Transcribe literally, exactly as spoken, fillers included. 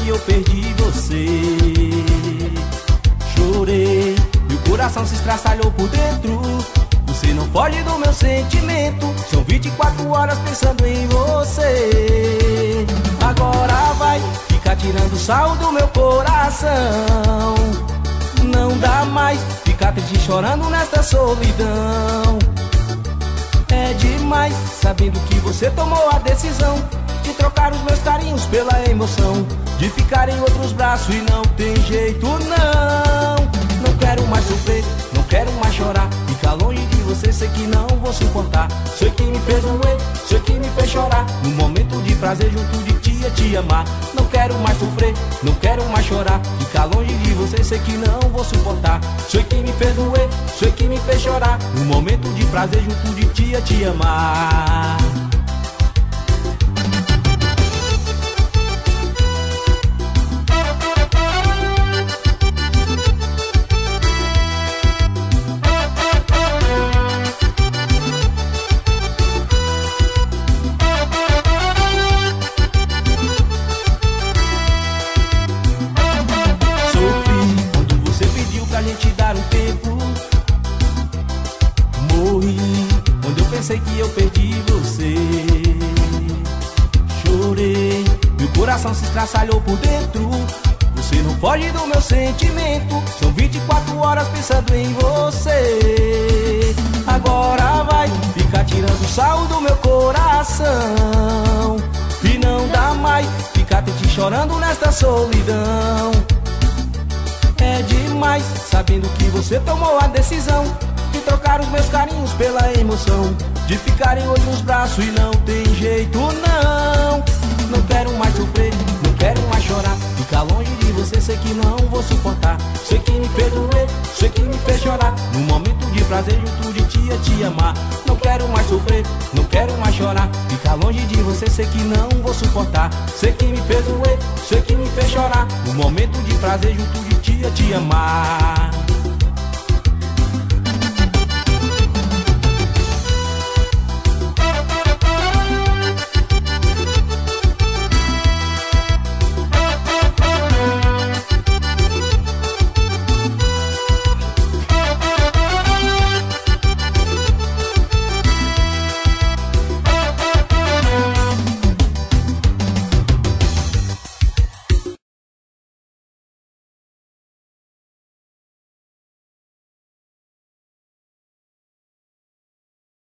que eu perdi você. Chorei, meu coração se estraçalhou por dentro. Você não foge do meu sentimento. São vinte e quatro horas pensando em você. Agora vai ficar tirando sal do meu coração. Não dá mais ficar triste chorando nesta solidão. É demais sabendo que você tomou a decisão de trocar os meus carinhos pela emoção, de ficar em outros braços e não tem jeito não. Não quero mais sofrer, não quero mais chorar. Ficar longe de você, sei que não vou suportar. Sei que me fez doer, sei que me fez chorar. No momento de prazer junto de ti é te amar. Não quero mais sofrer, não quero mais chorar. Ficar longe de você, sei que não vou suportar. Sei que me fez doer, sei que me fez chorar. No momento de prazer junto de ti é te amar. Sei que eu perdi você. Chorei, meu coração se estraçalhou por dentro. Você não foge do meu sentimento. São vinte e quatro horas pensando em você. Agora vai ficar tirando sal do meu coração. E não dá mais ficar triste chorando nesta solidão. É demais sabendo que você tomou a decisão de trocar os meus carinhos pela emoção, de ficar em outros braços e não tem jeito não. Não quero mais sofrer, não quero mais chorar. Ficar longe de você, sei que não vou suportar. Sei que me fez doer, sei que me fez chorar. No momento de prazer junto de ti é te amar. Não quero mais sofrer, não quero mais chorar. Ficar longe de você, sei que não vou suportar. Sei que me fez doer, sei que me fez chorar. No momento de prazer junto de ti é te amar.